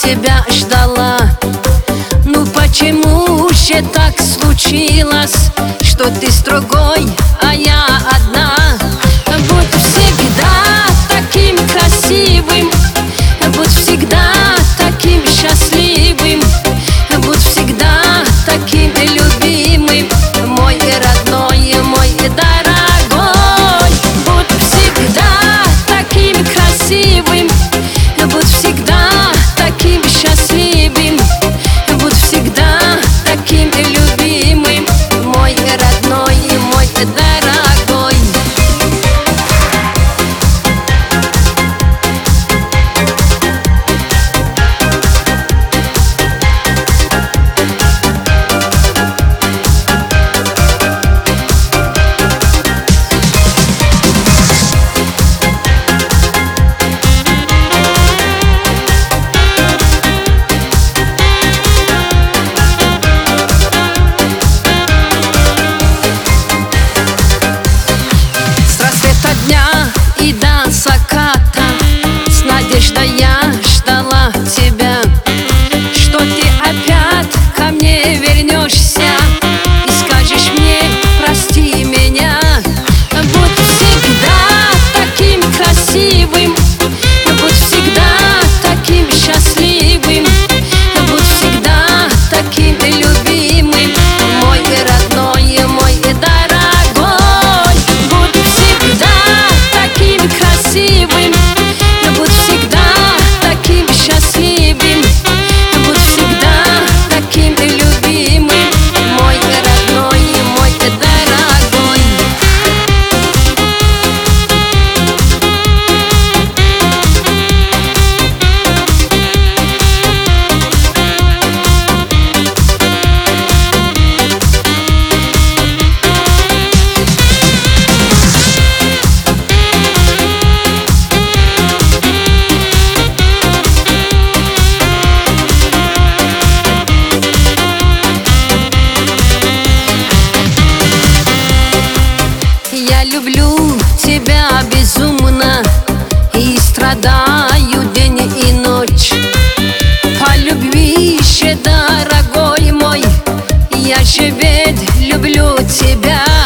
тебя ждала. Ну почему же так случилось, что ты с другой, а я одна? Будь всегда таким красивым, будь всегда таким счастливым, будь всегда таким любимым, мой родной, мой дорогой. Будь всегда таким красивым, будь всегда таким счастливым, будь всегда таким любимым, мой родной, мой дорогой. И до заката с надеждой я ждала тебя, что ты опять ко мне вернешься и скажешь мне: прости меня. Будь всегда таким красивым, будь всегда таким счастливым, будь всегда таким любимым, мой родной, мой дорогой. Будь всегда таким красивым, будь всегда таким счастливым, будь всегда таким любимым, мой родной, мой дорогой. Я люблю тебя безумно и страдаю день и ночь. По любви же, дорогой мой, я же ведь люблю тебя.